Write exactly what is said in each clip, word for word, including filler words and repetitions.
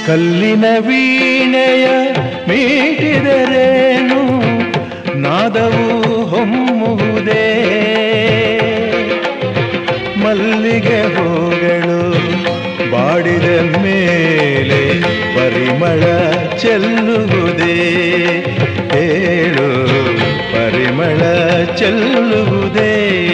ಕಲ್ಲಿನ ವೀಣೆಯ ಮೀಟಿದರೇನು ನಾದವು ಹೊಮ್ಮುವುದೇ, ಮಲ್ಲಿಗೆ ಹೂಗಳು ಬಾಡಿದ ಮೇಲೆ ಪರಿಮಳ ಚೆಲ್ಲುವುದೇ, ಹೇಳು ಪರಿಮಳ ಚೆಲ್ಲುವುದೇ.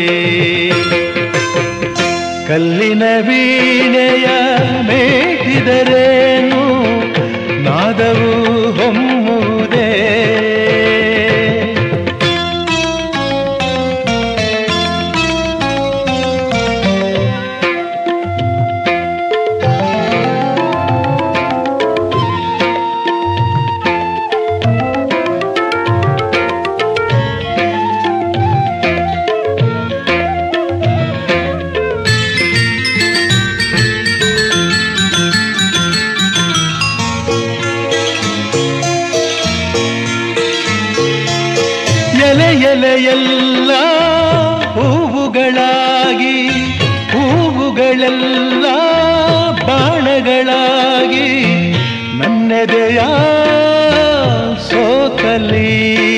ಕಲ್ಲಿನ ವೀಣೆಯ ಮೇಟಿದರೇನು ನಾದವು ಹೊಮ್ಮುವುದೇ. ಎಲೆ ಎಲೆಯೆಲ್ಲ ಹೂವುಗಳಾಗಿ, ಹೂವುಗಳೆಲ್ಲ ಬಾಣಗಳಾಗಿ ನನ್ನೆದೆಯ ಸೋಕಲಿ.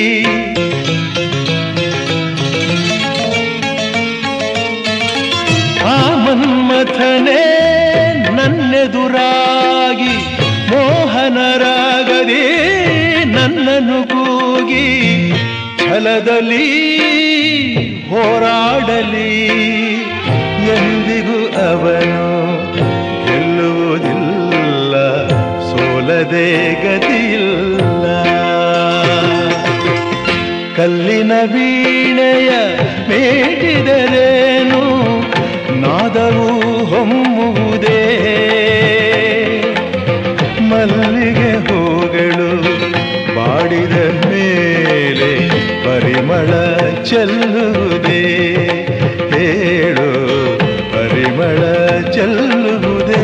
ಆ ಮನ್ಮಥನೇ ನನ್ನೆದುರಾಗಿ ಮೋಹನರಾಗದೆ ನನ್ನನ್ನು ಕೂಗಿ ಛಲದಲ್ಲಿ ಹೋರಾಡಲಿ. ಎಂದಿಗೂ ಅವನು ಗೆಲ್ಲುವುದಿಲ್ಲ, ಸೋಲದೆ ಗತಿಯಿಲ್ಲ. ಕಲ್ಲಿನ ವೀಣೆಯ ಮೇಟಿದರೇನು ನಾದವು ಹೊಮ್ಮುವುದೇ, ಮಲ್ಲಿಗೆ ಹೂಗಳು ಬಾಡಿದ ಮೇಲೆ ಪರಿಮಳ ಚೆಲ್ಲುವುದೇ, ಹೇಳು ಪರಿಮಳ ಚೆಲ್ಲುವುದೇ.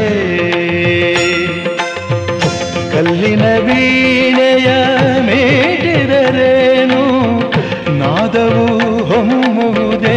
ಕಲ್ಲಿನ ವೀಣೆಯ ಮೇಟಿದರೇನು ನಾದವು ಹೊಮ್ಮುವುದೇ.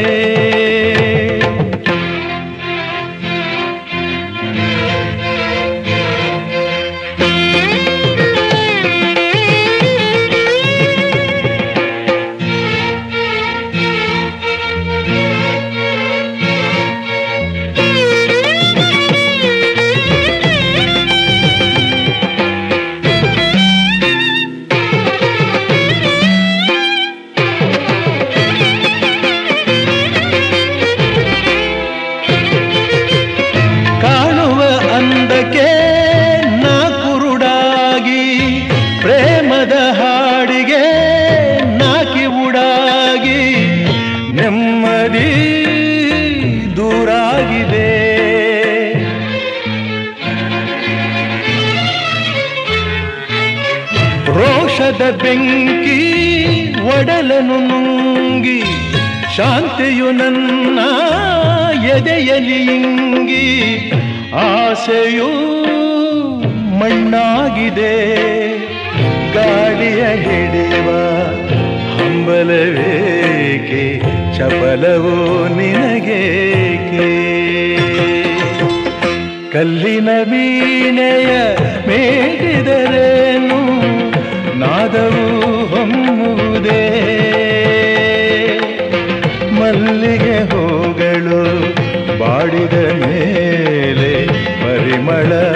ಅಂದಕ್ಕೆ ನಾ ಕುರುಡಾಗಿ, ಪ್ರೇಮದ ಹಾಡಿಗೆ ನಾ ಕಿವುಡಾಗಿ, ನೆಮ್ಮದಿ ದೂರಾಗಿದೆ. ರೋಷದ ಬೆಂಕಿ ಒಡಲನು ನುಂಗಿ, ಶಾಂತಿಯು ನನ್ನ ಎದೆಯಲಿ ಇಂಗಿ, ಆಸೆಯು ಮಣ್ಣಾಗಿದೆ. ಗಾಳಿಯ ಹಿಡಿಯುವ ಹಂಬಲವೇಕೆ, ಚಪಲವೋ ನಿನಗೇಕೆ. ಕಲ್ಲಿನ ವೀಣೆಯ ಮೇಟಿದರೇನು ನಾದವು ಹೊಮ್ಮುವುದೇ, ಮಲ್ಲಿಗೆ ಹೂಗಳು ಬಾಡಿದ ಮೇಲೆ ಪರಿಮಳ